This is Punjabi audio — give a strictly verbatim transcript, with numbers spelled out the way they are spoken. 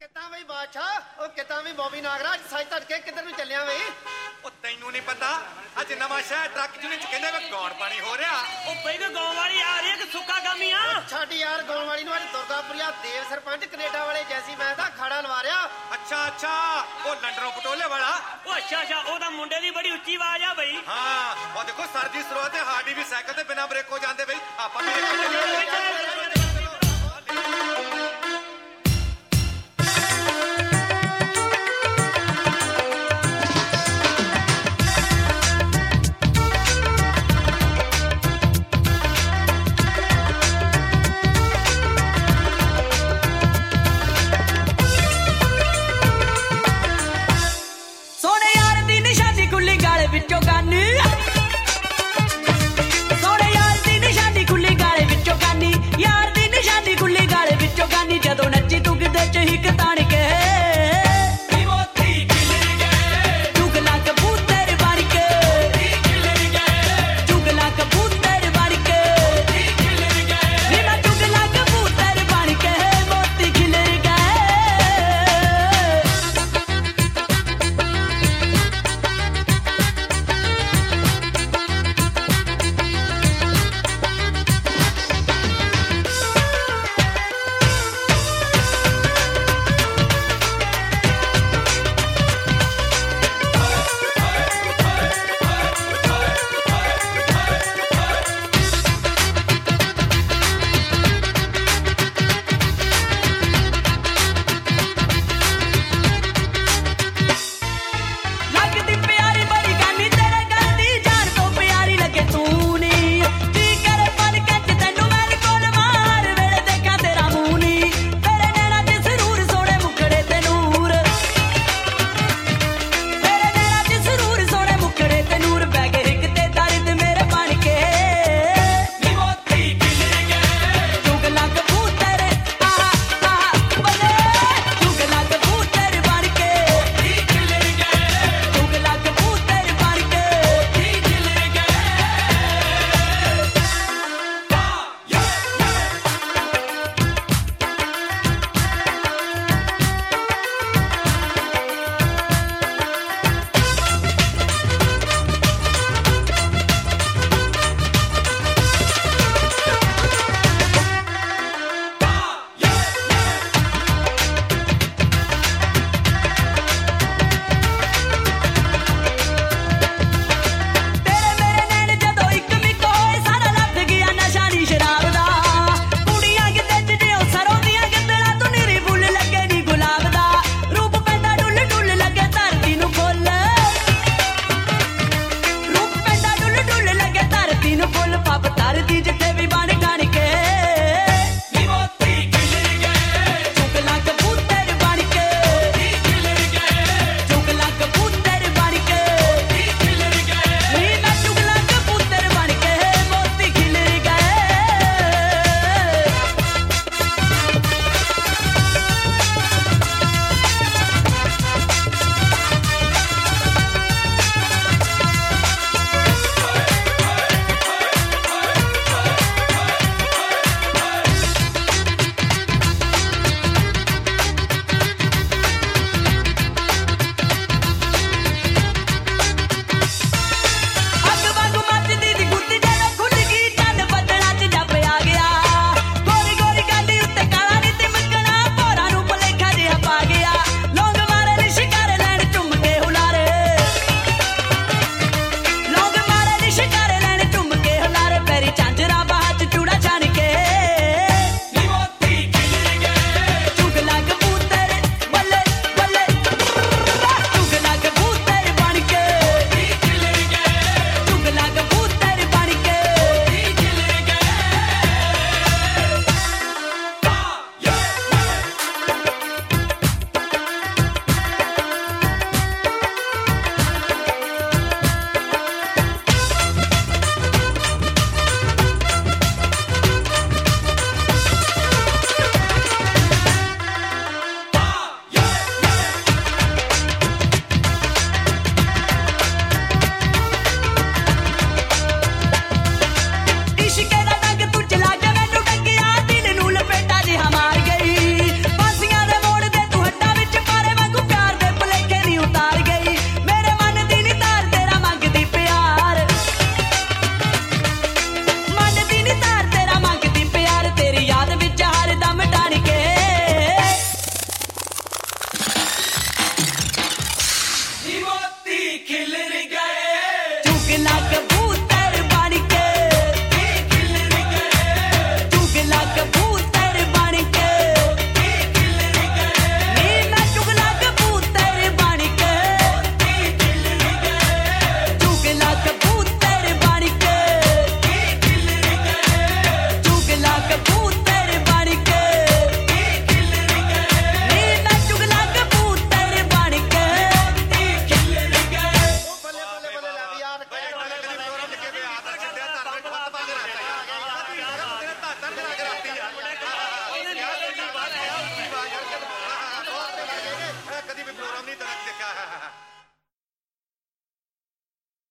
ਕਿੱਦਾਂ ਬਈ ਬਾਦਸ਼ਾਹ ਉਹ ਕਿੱਦਾਂ ਵੀ ਬੋਬੀ ਨਾਗਰਾਜ ਸੱਜ ਧੜਕੇ ਕਿੱਧਰ ਨੂੰ ਚੱਲਿਆ ਬਈ ਉਹ ਤੈਨੂੰ ਨਹੀਂ ਪਤਾ ਅੱਜ ਨਵਾਂ ਸ਼ਹਿਰ ਟਰੱਕ ਜਿਹਨੇ ਚ ਕਹਿੰਦੇ ਵੇ ਗੌਣ ਪਾਣੀ ਹੋ ਰਿਹਾ ਉਹ ਬਈ ਕੋ ਗਾਉਂ ਵਾਲੀ ਆ ਰਹੀ ਹੈ ਕਿ ਸੁੱਕਾ ਗਾਮੀ ਆ ਛੱਡ ਯਾਰ ਗਾਉਣ ਵਾਲੀ ਨੂੰ ਅੱਜ ਦੁਰਗਾਪੁਰੀਆ ਦੇਵ ਸਰਪੰਚ ਕੈਨੇਡਾ ਵਾਲੇ ਜੈਸੀ ਮੈਂ ਦਾ ਖਾੜਾ ਲਵਾ ਰਿਆ ਅੱਛਾ ਅੱਛਾ ਉਹ ਲੰਡਨੋਂ ਪਟੋਲੇ ਵਾਲਾ ਉਹ ਅੱਛਾ ਅੱਛਾ ਉਹਦਾ ਮੁੰਡੇ ਦੀ ਬੜੀ ਉੱਚੀ ਆਵਾਜ਼ ਆ ਬਈ ਹਾਂ ਉਹ ਦੇਖੋ ਸਰ ਦੀ ਸਰੋਤ ਤੇ ਹਾਡੀ ਵੀ ਸਾਈਕਲ ਤੇ ਬਿਨਾਂ ਬ੍ਰੇਕ ਹੋ ਜਾਂਦੇ ਬਈ ਆਪਾਂ ਵੀ